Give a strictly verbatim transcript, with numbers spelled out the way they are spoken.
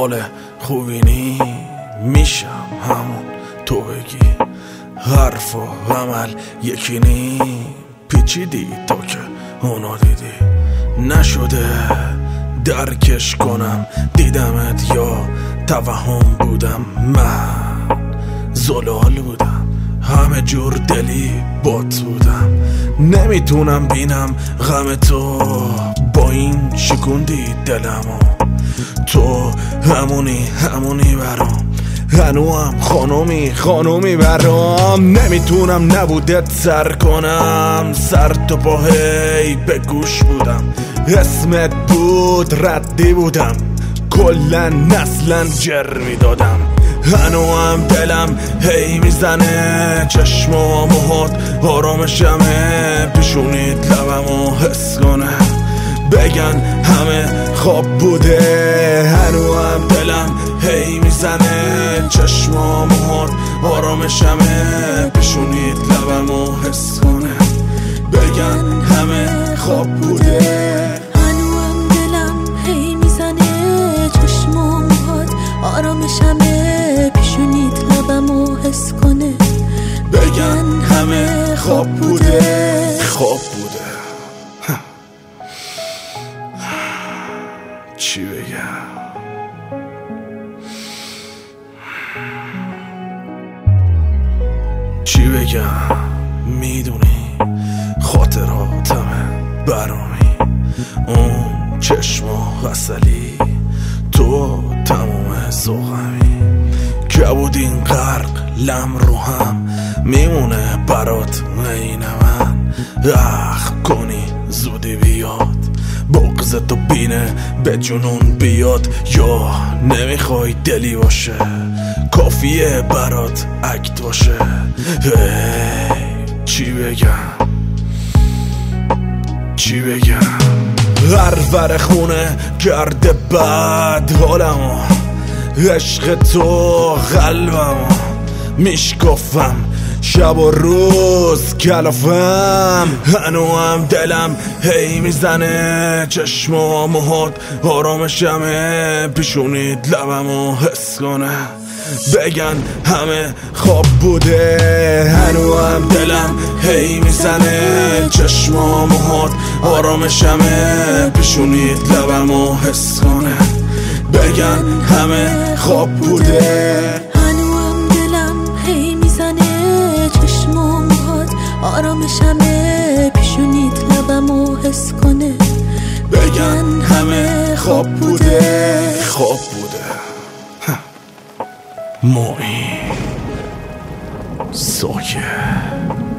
حال خوبی نی میشم همون تو بگی حرف و عمل یکی نی پیچیدی تو که اونو دیدی نشده درکش کنم دیدمت یا توهم بودم من زلال بودم همه جور دلی بات بودم نمیتونم بینم غم تو با این شکوندی دلمو تو همونی همونی برام هنوام خانومی خانومی برام نمیتونم نبودت سر کنم سر تو پا هی به گوش بودم اسمت بود ردی بودم کلن نسلن جر میدادم هنوام دلم هی میزنه چشم و موهات آرامشمه پیشونیت لبمو حس کنه بگن همه خواب بوده هنوام دلم هی میزنه چشم و موهات آرامشمه پیشونیت لبمو حس کنه بگن همه خواب بوده هنوام دلم هی میزنه چشم و موهات آرامشمه پیشونیت لبمو حس کنه بگن همه خواب بوده خواب بوده چی بگم چی بگم میدونی خاطراتمه برامی اون چشم و غسلی تو تموم زوغمی که بودین غرق لم رو هم میمونه برات عین من اخم کنی زودی بیاد بغضتو بینه به جنون بیاد یا نمیخوای دلی باشه کافیه برات اکت باشه هی چی بگم چی بگم هر ور خونه کرده بد حالمو عشق تو قلبمو میشکفم شب و روز کلافم هنوام دلم هی میزنه چشم و موهات آرامشمه پیشونیت لبمو حس کنه بگن همه خواب بوده هنوام دلم هی میزنه چشم و موهات آرامشمه پیشونیت لبمو حس کنه بگن همه خواب بوده هنوام دلم هی میزنه چشم و موهات آرامشمه پیشونیت لبمو حس کنه بگن همه خواب بوده خواب بوده معین ساکت